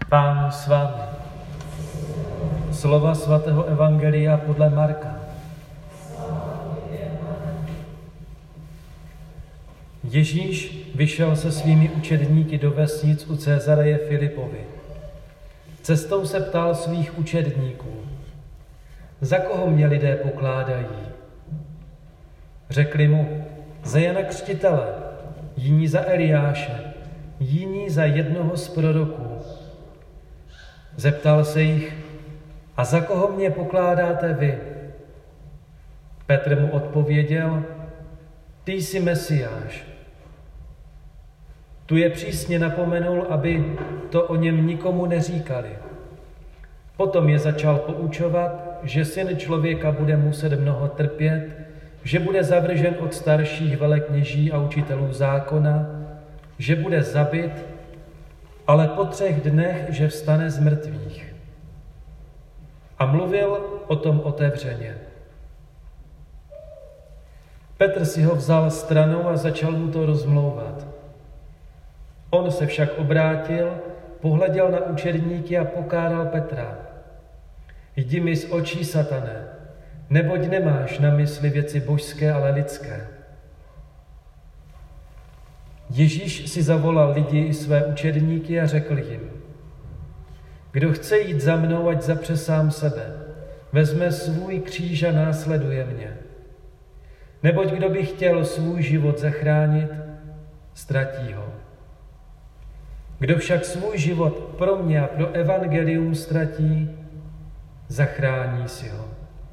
Pán s vámi. Slova svatého evangelia podle Marka. Ježíš vyšel se svými učedníky do vesnic u Cezareje Filipovy. Cestou se ptal svých učedníků: za koho mě lidé pokládají? Řekli mu: za Jana Křtitele, jiní za Eliáše, jiní za jednoho z proroků. Zeptal se jich: a za koho mě pokládáte vy? Petr mu odpověděl: ty jsi Mesiáš. Tu je přísně napomenul, aby to o něm nikomu neříkali. Potom je začal poučovat, že Syn člověka bude muset mnoho trpět, že bude zavržen od starších velekněží a učitelů zákona, že bude zabit, ale po 3 dnech, že vstane z mrtvých. A mluvil o tom otevřeně. Petr si ho vzal stranou a začal mu to rozmlouvat. On se však obrátil, pohleděl na učedníky a pokáral Petra: jdi mi z očí, satane, neboť nemáš na mysli věci božské, ale lidské. Ježíš si zavolal lidi i své učedníky a řekl jim: kdo chce jít za mnou, ať zapře sám sebe, vezme svůj kříž a následuje mě. Neboť kdo by chtěl svůj život zachránit, ztratí ho. Kdo však svůj život pro mě a pro evangelium ztratí, zachrání si ho.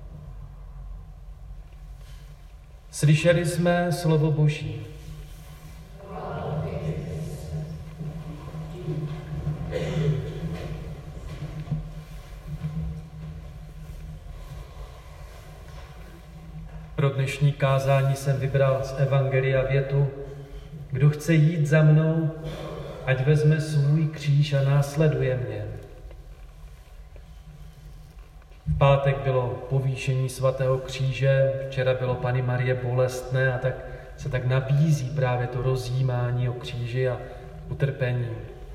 Slyšeli jsme slovo Boží. Pro dnešní kázání jsem vybral z evangelia větu: kdo chce jít za mnou, ať vezme svůj kříž a následuje mě. V pátek bylo povýšení svatého kříže, včera bylo Panny Marie bolestné a tak se tak nabízí právě to rozjímání o kříži a utrpení.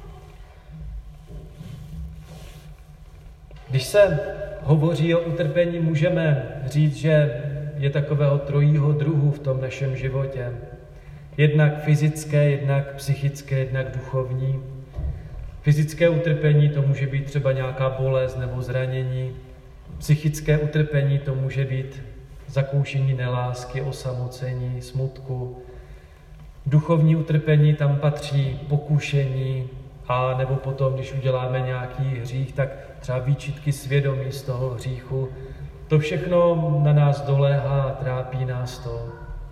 Když se hovoří o utrpení, můžeme říct, že je takového trojího druhu v tom našem životě. Jednak fyzické, jednak psychické, jednak duchovní. Fyzické utrpení to může být třeba nějaká bolest nebo zranění. Psychické utrpení to může být zakoušení nelásky, osamocení, smutku. Duchovní utrpení tam patří pokušení, a nebo potom, když uděláme nějaký hřích, tak třeba výčitky svědomí z toho hříchu. To všechno na nás doléhá a trápí nás to.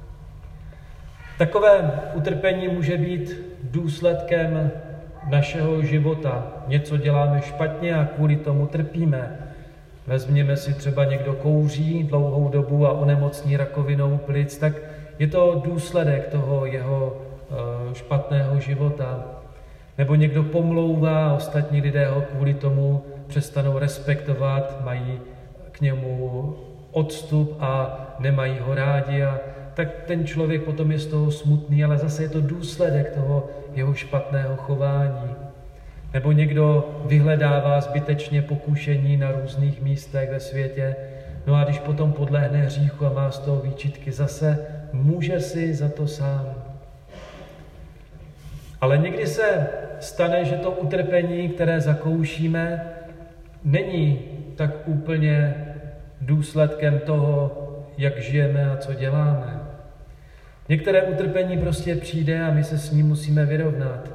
Takové utrpení může být důsledkem našeho života. Něco děláme špatně a kvůli tomu trpíme. Vezměme si třeba někdo kouří dlouhou dobu a onemocní rakovinou plic, tak je to důsledek toho jeho špatného života. Nebo někdo pomlouvá a ostatní lidé ho kvůli tomu přestanou respektovat, mají k němu odstup a nemají ho rádi, a tak ten člověk potom je z toho smutný, ale zase je to důsledek toho jeho špatného chování. Nebo někdo vyhledává zbytečně pokušení na různých místech ve světě, no a když potom podlehne hříchu a má z toho výčitky, zase může si za to sám. Ale někdy se stane, že to utrpení, které zakoušíme, není tak úplně důsledkem toho, jak žijeme a co děláme. Některé utrpení prostě přijde a my se s ním musíme vyrovnat.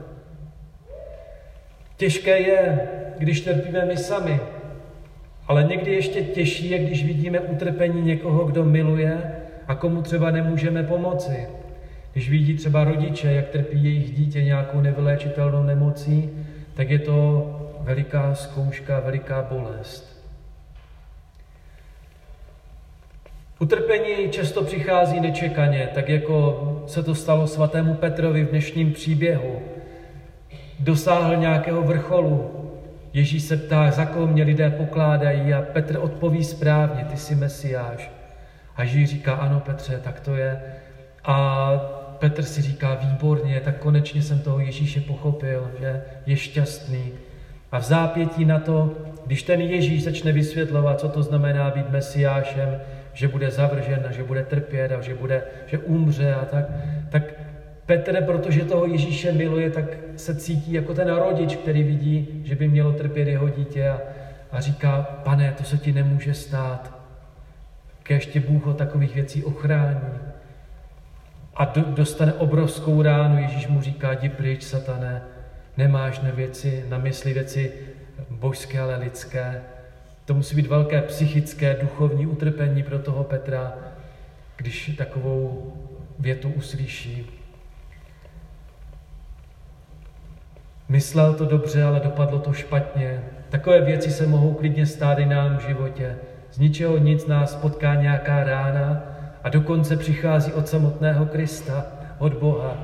Těžké je, když trpíme my sami, ale někdy ještě těžší je, když vidíme utrpení někoho, kdo miluje a komu třeba nemůžeme pomoci. Když vidí třeba rodiče, jak trpí jejich dítě nějakou nevyléčitelnou nemocí, tak je to veliká zkouška, veliká bolest. Utrpení často přichází nečekaně, tak jako se to stalo svatému Petrovi v dnešním příběhu. Dosáhl nějakého vrcholu. Ježíš se ptá, za koho mě lidé pokládají, a Petr odpoví správně: ty jsi Mesiáš. A Ježíš říká: ano, Petře, tak to je. A Petr si říká: výborně, tak konečně jsem toho Ježíše pochopil, že je šťastný. A v zápětí na to, když ten Ježíš začne vysvětlovat, co to znamená být Mesiášem, že bude zavržen a že bude trpět a že umře a tak Petr, protože toho Ježíše miluje, tak se cítí jako ten rodič, který vidí, že by mělo trpět jeho dítě a říká, Pane, to se ti nemůže stát. Kéž tě Bůh od takových věcí ochrání. A dostane obrovskou ránu. Ježíš mu říká, jdi pryč, satane, nemáš na mysli věci božské, ale lidské. To musí být velké psychické, duchovní utrpení pro toho Petra, když takovou větu uslyší. Myslel to dobře, ale dopadlo to špatně. Takové věci se mohou klidně stát i nám v životě. Z ničeho nic nás potká nějaká rána a dokonce přichází od samotného Krista, od Boha.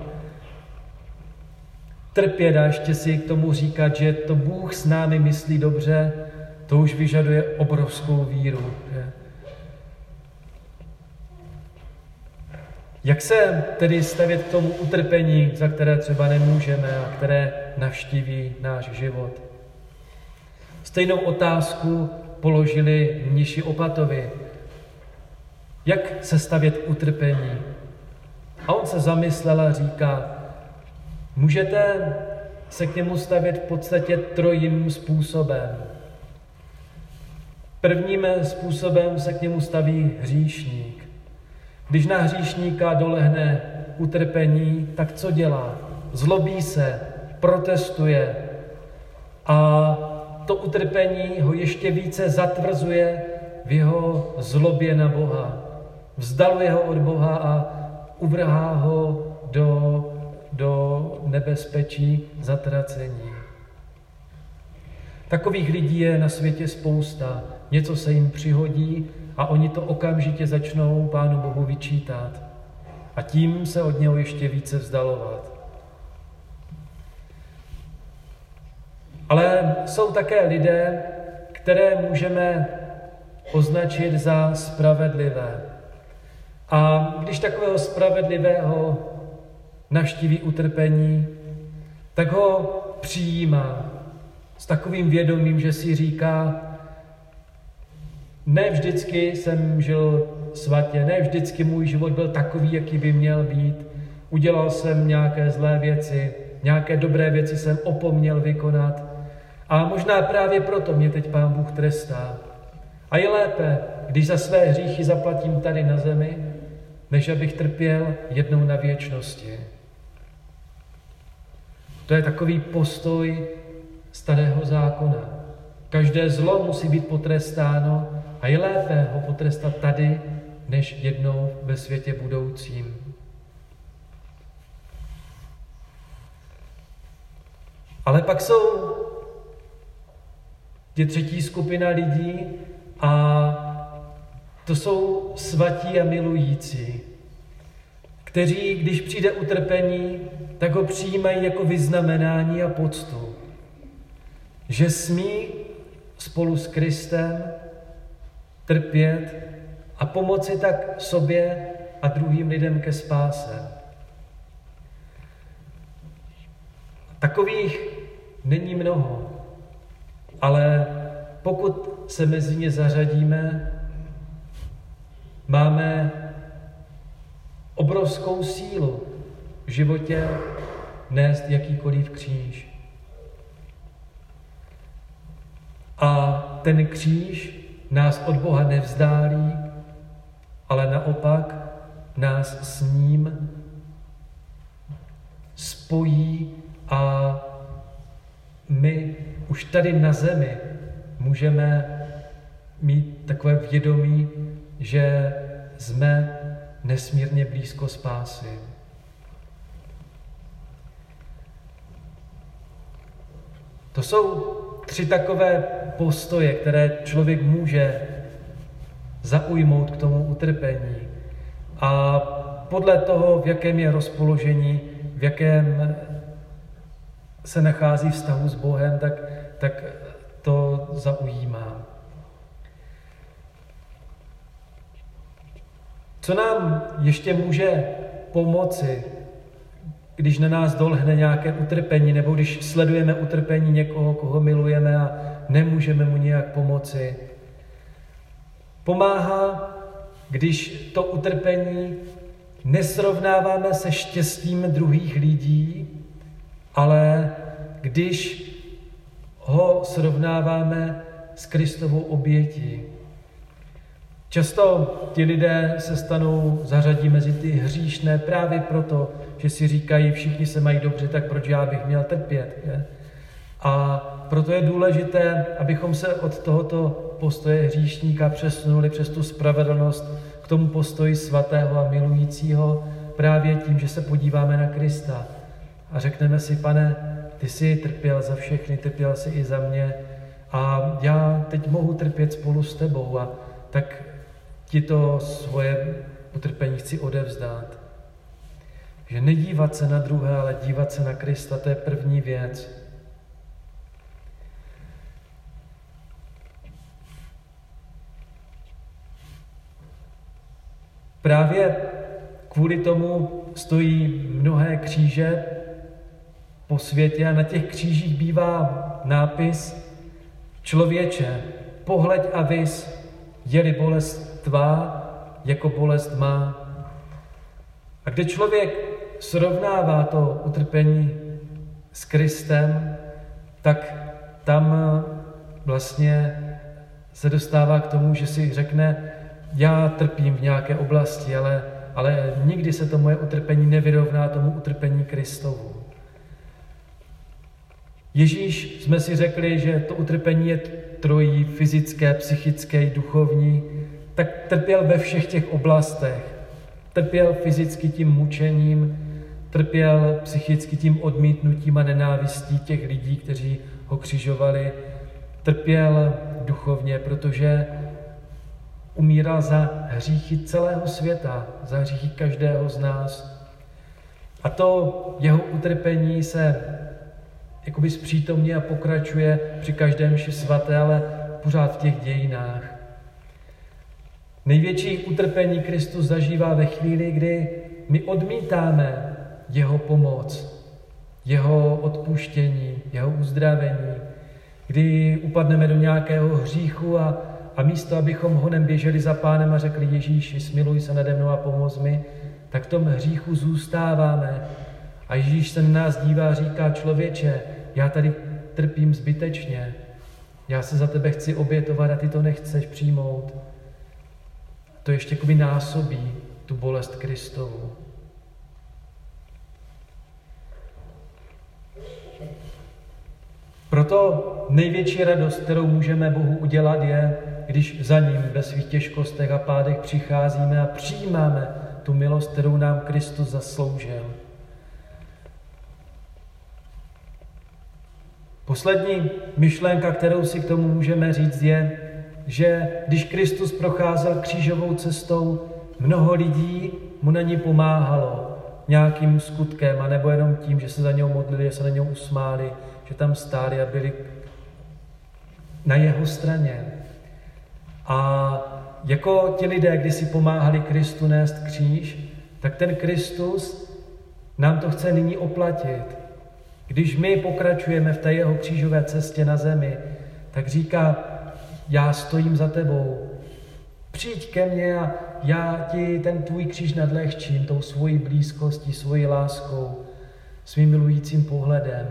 Trpět a ještě si k tomu říkat, že to Bůh s námi myslí dobře, to už vyžaduje obrovskou víru. Jak se tedy stavět k tomu utrpení, za které třeba nemůžeme a které navštíví náš život? Stejnou otázku položili mniši Opatovi. Jak se stavět k utrpení? A on se zamyslel a říká, můžete se k němu stavět v podstatě trojím způsobem. Prvním způsobem se k němu staví hříšník. Když na hříšníka dolehne utrpení, tak co dělá? Zlobí se, protestuje a to utrpení ho ještě více zatvrzuje v jeho zlobě na Boha. Vzdaluje ho od Boha a uvrhá ho do nebezpečí zatracení. Takových lidí je na světě spousta. Něco se jim přihodí a oni to okamžitě začnou Pánu Bohu vyčítat. A tím se od něho ještě více vzdalovat. Ale jsou také lidé, které můžeme označit za spravedlivé. A když takového spravedlivého navštíví utrpení, tak ho přijímá s takovým vědomím, že si říká, ne vždycky jsem žil svatě, ne vždycky můj život byl takový, jaký by měl být. Udělal jsem nějaké zlé věci, nějaké dobré věci jsem opomněl vykonat. A možná právě proto mě teď Pán Bůh trestá. A je lépe, když za své hříchy zaplatím tady na zemi, než abych trpěl jednou na věčnosti. To je takový postoj Starého zákona. Každé zlo musí být potrestáno a je lépe ho potrestat tady, než jednou ve světě budoucím. Ale pak jsou třetí skupina lidí a to jsou svatí a milující, kteří, když přijde utrpení, tak ho přijímají jako vyznamenání a poctu. Že smí spolu s Kristem trpět a pomoci tak sobě a druhým lidem ke spáse. Takových není mnoho, ale pokud se mezi ně zařadíme, máme obrovskou sílu v životě nést jakýkoliv kříž. A ten kříž nás od Boha nevzdálí, ale naopak nás s ním spojí a my už tady na zemi můžeme mít takové vědomí, že jsme nesmírně blízko spásy. To jsou 3 takové postoje, které člověk může zaujmout k tomu utrpení. A podle toho, v jakém je rozpoložení, v jakém se nachází vztahu s Bohem, tak to zaujímá. Co nám ještě může pomoci když na nás dolehne nějaké utrpení, nebo když sledujeme utrpení někoho, koho milujeme a nemůžeme mu nějak pomoci. Pomáhá, když to utrpení nesrovnáváme se štěstím druhých lidí, ale když ho srovnáváme s Kristovou obětí. Často ti lidé se zařadí mezi ty hříšné právě proto, že si říkají, všichni se mají dobře, tak proč já bych měl trpět. Je? A proto je důležité, abychom se od tohoto postoje hříšníka přesunuli přes tu spravedlnost k tomu postoji svatého a milujícího právě tím, že se podíváme na Krista a řekneme si, Pane, ty jsi trpěl za všechny, trpěl jsi i za mě a já teď mohu trpět spolu s tebou a tak ti to svoje utrpení chci odevzdát. Že nedívat se na druhé, ale dívat se na Krista, to je první věc. Právě kvůli tomu stojí mnohé kříže po světě a na těch křížích bývá nápis Člověče, pohleď a vis, je-li bolest tvá, jako bolest má. A kde člověk srovnává to utrpení s Kristem, tak tam vlastně se dostává k tomu, že si řekne, já trpím v nějaké oblasti, ale nikdy se to moje utrpení nevyrovná tomu utrpení Kristovu. Ježíš, jsme si řekli, že to utrpení je trojí, fyzické, psychické i duchovní, tak trpěl ve všech těch oblastech. Trpěl fyzicky tím mučením, trpěl psychicky tím odmítnutím a nenávistí těch lidí, kteří ho křižovali. Trpěl duchovně, protože umíral za hříchy celého světa, za hříchy každého z nás. A to jeho utrpení se jakoby zpřítomně a pokračuje při každém mši svaté, ale pořád v těch dějinách. Největší utrpení Kristus zažívá ve chvíli, kdy my odmítáme jeho pomoc, jeho odpuštění, jeho uzdravení, kdy upadneme do nějakého hříchu a místo, abychom honem běželi za Pánem a řekli Ježíši, smiluj se nade mnou a pomoz mi, tak v tom hříchu zůstáváme. A Ježíš se na nás dívá a říká, člověče, já tady trpím zbytečně, já se za tebe chci obětovat a ty to nechceš přijmout. To ještě jakoby násobí tu bolest Kristovu. Proto největší radost, kterou můžeme Bohu udělat, je, když za ním ve svých těžkostech a pádech přicházíme a přijímáme tu milost, kterou nám Kristus zasloužil. Poslední myšlenka, kterou si k tomu můžeme říct, je, že když Kristus procházel křížovou cestou, mnoho lidí mu na ní pomáhalo nějakým skutkem, anebo jenom tím, že se za něho modlili, že se na něho usmáli, že tam stáli a byli na jeho straně. A jako ti lidé, když si pomáhali Kristu nést kříž, tak ten Kristus nám to chce nyní oplatit. Když my pokračujeme v té jeho křížové cestě na zemi, tak říká, já stojím za tebou, přijď ke mně a já ti ten tvůj kříž nadlehčím tou svojí blízkostí, svojí láskou, svým milujícím pohledem.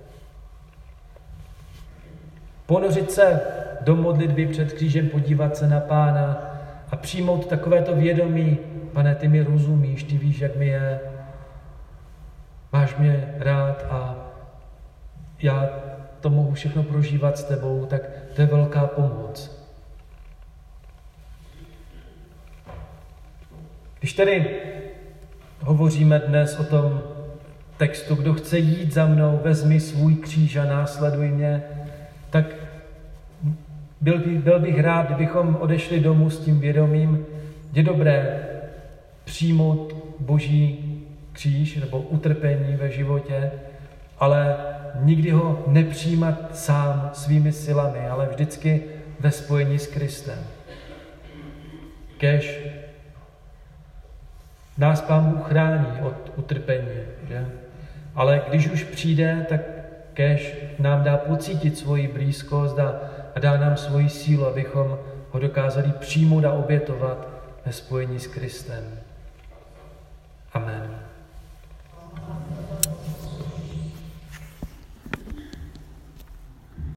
Ponořit se do modlitby před křížem, podívat se na Pána a přijmout takovéto vědomí, Pane, ty mi rozumíš, ty víš, jak mi je, máš mě rád a já to mohu všechno prožívat s tebou, tak to je velká pomoc. Když tedy hovoříme dnes o tom textu, kdo chce jít za mnou, vezmi svůj kříž a následuj mě, tak byl bych rád, kdybychom odešli domů s tím vědomím, je dobré přijmout Boží kříž nebo utrpení ve životě, ale nikdy ho nepřijímat sám svými silami, ale vždycky ve spojení s Kristem. Kéž nás Pán Bůh chrání od utrpení, že? Ale když už přijde, tak kéž nám dá pocítit svoji blízkost a dá nám svoji sílu, abychom ho dokázali přijmout a obětovat ve spojení s Kristem. Amen.